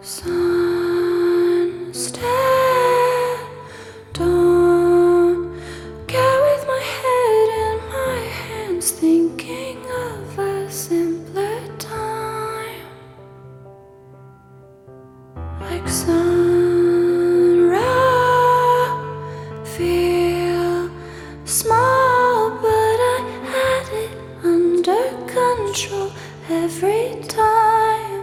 Sun, stare, don't care with my head in my hands, thinking of a simpler time. Like sun raw, feel small, but I had it under control every time.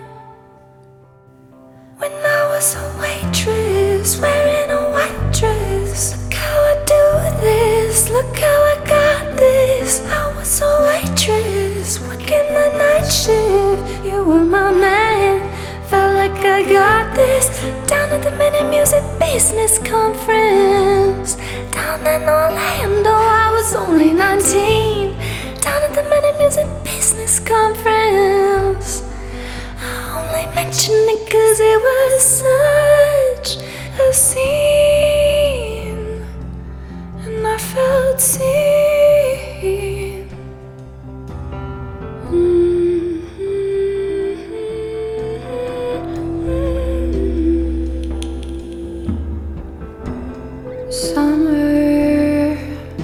When I was a waitress, wearing a white dress. Look how I do this, look how I got this. I was a waitress, working the night shift. You were my man, felt like I got this. Down at the Minute Music Business Conference, down in Orlando, I was only 19. Down at the Minute Music Business Conference, I mentioned it 'cause it was such a scene, and I felt seen. Summer,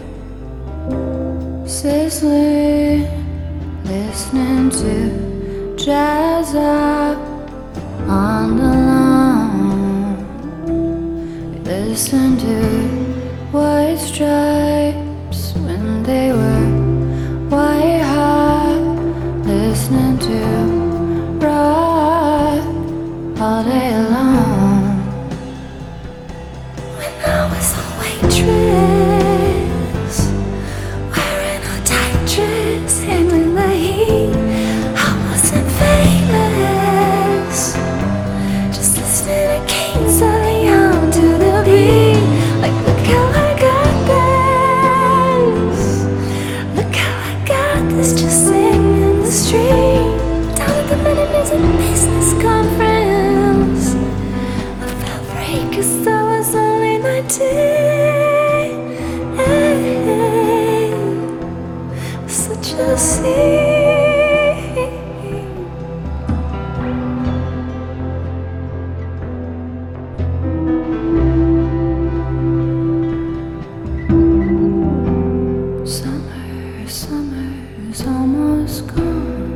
sizzling, listening to jazz up on the lawn. Listen to white stripes when they were white hot. Listening to rock all day long. When I was a waitress, wearing a tight dress, handling the heat, I wasn't famous. Just listening to Kings of Leon to the beat. Like, look how I got this. Look how I got this. Just sitting in the street, down at the Minute Music Business Conference. I felt free 'cause I was only 19. Such a scene. Summer's almost gone.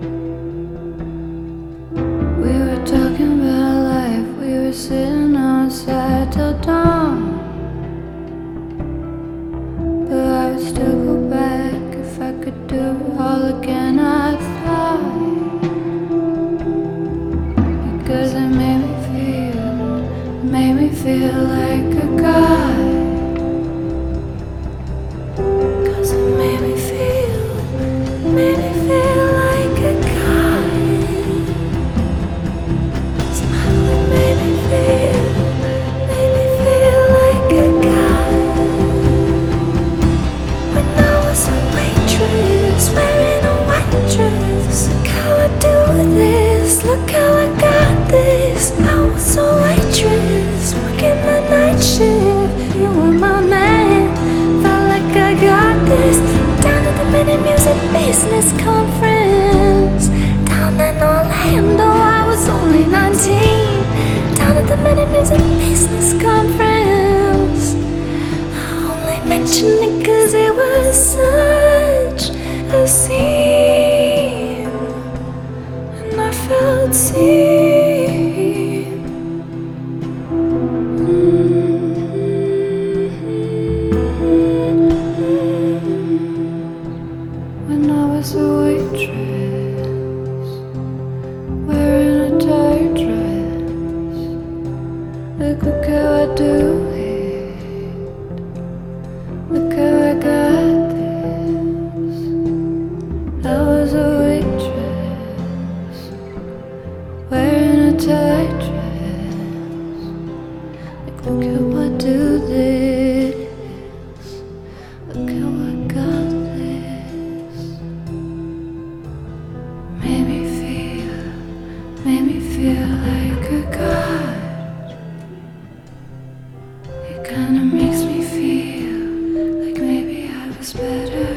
We were talking about life, we were sitting outside till dawn. But I would still go back if I could do it all again, I thought. Because it made me feel like a god. Made me feel like a god. Somehow it made me feel like a god. When I was a waitress, wearing a white dress. Look how I do this, look how I got this. I was a waitress, working the night shift. You were my man, felt like I got this. Down at the Minute Music Business Conference, down in Orlando, I was only 19. Down at the Minute Music Business Conference, I only mentioned it 'cause it was such a scene, and I felt seen. When I was a waitress, wearing a tight dress. Look how I do it. Look how I got this. I was a waitress, wearing a tight dress. Like, look how I do this. Look how I got this. Made me feel like a god. It kinda makes me feel like maybe I was better